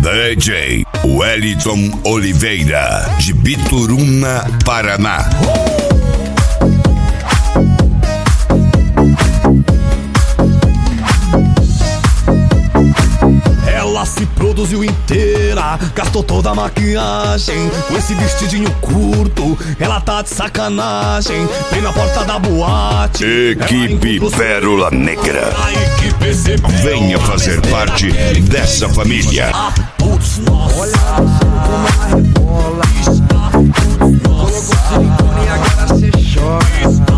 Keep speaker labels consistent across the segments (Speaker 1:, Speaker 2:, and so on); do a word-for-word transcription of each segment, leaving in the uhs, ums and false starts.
Speaker 1: D J Wellington Oliveira, de Bituruna, Paraná.
Speaker 2: Ela se produziu inteira, gastou toda a maquiagem. Com esse vestidinho curto, ela tá de sacanagem. Vem na porta da boate.
Speaker 1: Equipe Pérola Negra.
Speaker 2: A equipe percebeu.
Speaker 1: Venha fazer parte dessa família.
Speaker 2: Ah, putz, nossa.
Speaker 3: Olha como ela rebola. Colocou silicone e agora cê chora.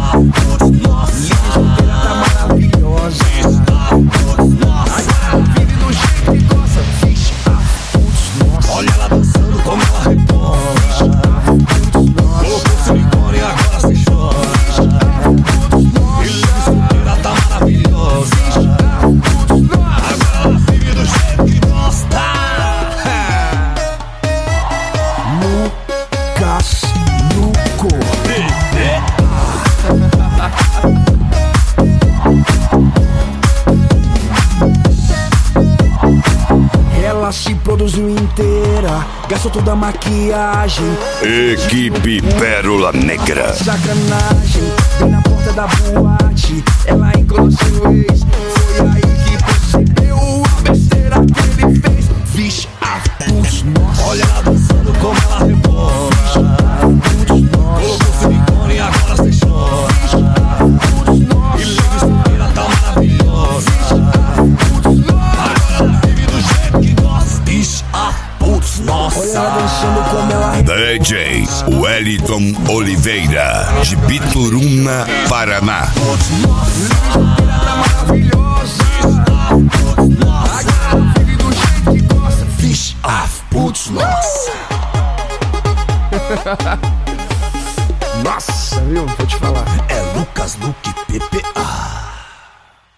Speaker 3: Linda solteira, tá maravilhosa. Agora vive do jeito que gosta. Vixe, ah, putz, nossa.
Speaker 2: Olha ela dançando como ela rebola. Colocou silicone e agora cê chora. E linda solteira, tá maravilhosa. Agora ela vive do jeito que gosta.
Speaker 3: Lucas Luco. Ela se produziu inteira, gastou toda a maquiagem.
Speaker 1: Equipe Pérola Negra.
Speaker 3: Sacanagem, bem na porta da boate. Ela encontrou seu ex. Foi aí que percebeu a besteira que ele fez. Vixe, ah, putz, nossa.
Speaker 2: Olha ela dançando como ela rebola. Colocou silicone e agora cê chora. E linda solteira, tá maravilhosa. Agora ela vive do jeito que gosta. Vixe, ah, putz, nossa.
Speaker 3: Olha ela dançando como ela
Speaker 1: D J Wellington Oliveira, de Bituruna, Paraná.
Speaker 3: solteira, tá maravilhosa. Agora ela vive do jeito que gosta. Vixe, ah, putz, nossa. Nossa, viu? Vou te falar.
Speaker 2: É Lucas Luque P P A.